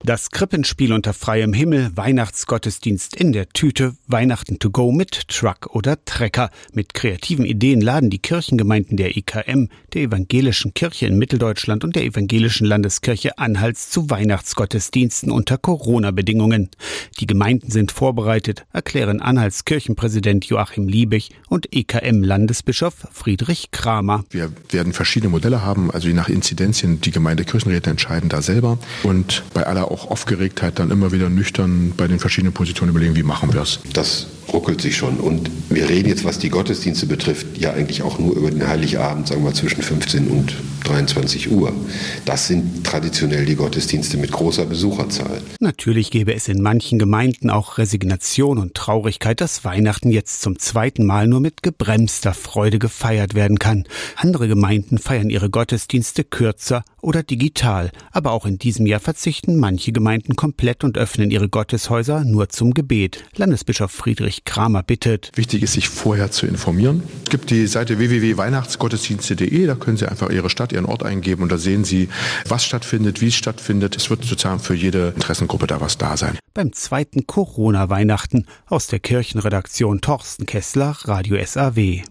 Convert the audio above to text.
Das Krippenspiel unter freiem Himmel, Weihnachtsgottesdienst in der Tüte, Weihnachten to go mit Truck oder Trecker. Mit kreativen Ideen laden die Kirchengemeinden der EKM, der Evangelischen Kirche in Mitteldeutschland und der Evangelischen Landeskirche Anhalts zu Weihnachtsgottesdiensten unter Corona-Bedingungen. Die Gemeinden sind vorbereitet, erklären Anhalts Kirchenpräsident Joachim Liebig und EKM-Landesbischof Friedrich Kramer. Wir werden verschiedene Modelle haben, also je nach Inzidenzien, die Gemeindekirchenräte entscheiden da selber und bei aller auch Aufgeregtheit dann immer wieder nüchtern bei den verschiedenen Positionen überlegen, wie machen wir es. Das ruckelt sich schon und wir reden jetzt, was die Gottesdienste betrifft, ja eigentlich auch nur über den Heiligabend, sagen wir zwischen 15 und 23 Uhr. Das sind traditionell die Gottesdienste mit großer Besucherzahl. Natürlich gäbe es in manchen Gemeinden auch Resignation und Traurigkeit, dass Weihnachten jetzt zum zweiten Mal nur mit gebremster Freude gefeiert werden kann. Andere Gemeinden feiern ihre Gottesdienste kürzer oder digital, aber auch in diesem Jahr verzichten manche Gemeinden komplett und öffnen ihre Gotteshäuser nur zum Gebet. Landesbischof Friedrich Kramer bittet. Wichtig ist, sich vorher zu informieren. Es gibt die Seite www.weihnachtsgottesdienste.de, da können Sie einfach Ihre Stadt, Ihren Ort eingeben und da sehen Sie, was stattfindet, wie es stattfindet. Es wird sozusagen für jede Interessengruppe da was da sein. Beim zweiten Corona-Weihnachten aus der Kirchenredaktion Torsten Kessler, Radio SAW.